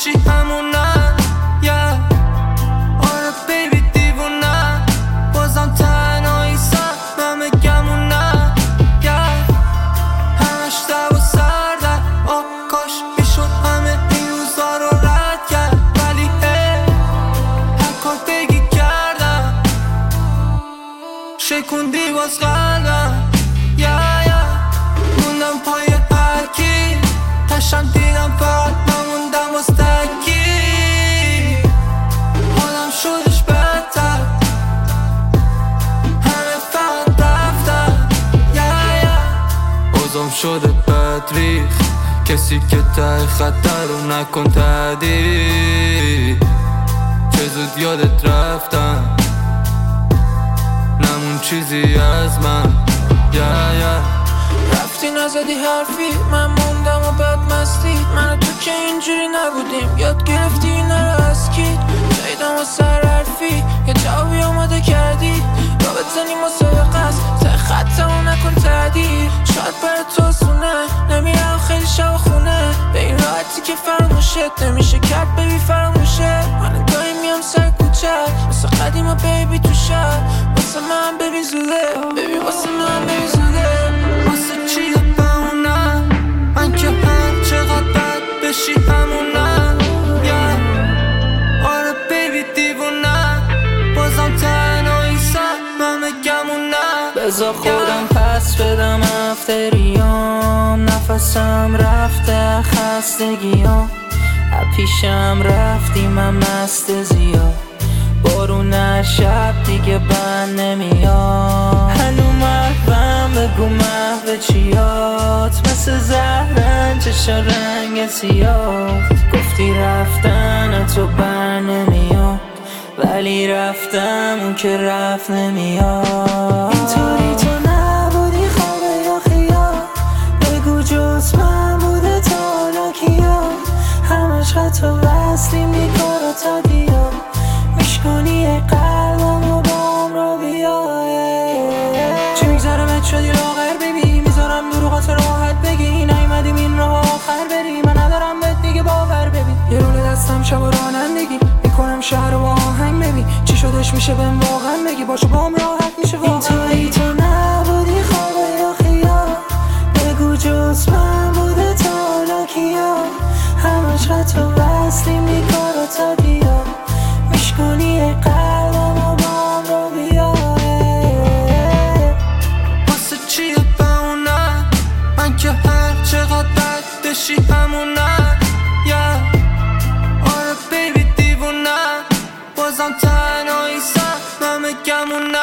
بشی همونه آره بیبی دیوونه بازم تنهایی سر همه گمونه همش دب و سرده کاش میشد همه این روزا رو رد کرد ولی هر کار بگی کردم شکوندی باز قلبم موندم پای هرکی تشم دیدم فقط نموندم باز تکی حالم شدش بدتر همه فقط رفتن اوزم شده بدریخ کسی که ته خطر رو نکن تهدید چه زود یادت رفتم نمون چیزی از من رفتی نزدی حرفی من موندم و بدمستی من و تو که اینجوری نبودیم یاد گرفتی اینا رو از کید جایدم و سر حرفی یه جوابی آماده کردی را بزنیم و سابقه است ته خطمو نکن تهدید شاید برای تو آسونه نمیرم خیلی شب خونه به این راحتی که فراموشت نمیشه کرد ببی فراموشه من گاهی میام سر کوچه مثل قدیم و بیبی تو شب واسه من ببین زوده ببین واسه من ببین زوده واسه چیه بمونه من که هر چقدر بد بشی همونه آره بیبی دیوونه بازم تنهایی سر همه گمونه بذار خودم پس بدم افتریام نفسم رفته خستگیام پیشم رفتی من مست زیاد بارون هر شب دیگه بند نمیاد هنو محوم بگو محو چیات مثل زهرن چشا رنگ سیاه گفتی رفتن تو بر نمیاد ولی رفتم اون که رفت نمیاد اینطوری تو نبودی خوابه یا خیال بگو جز من بوده تا حالا کیا همش خط و وصلی میکارا تا دیا میشکنی قلبم و بام رو بیای چی میگذرمت شدی لاغر ببی میذارم دروغات راحت بگی نیومدیم این راه آخر بری من ندارم بهت دیگه باور ببین یه رول دستم شب و رانندگی میکنم شهر و آهنگ ببین چی شدش میشه بهم واقعا بگی باشو بام راحت میشه واقعا اینطوری تو نبودی خوابه یا خیال بگو جز من بوده تا حالا کیا همش خط و وصلی میکارا تا دیا میشکنی قلبم و بام رو بیای واسه چیه بمونه من که هر چقدر بد بشی همونه آره بیبی دیوونه بازم تنهایی سر همه گمونه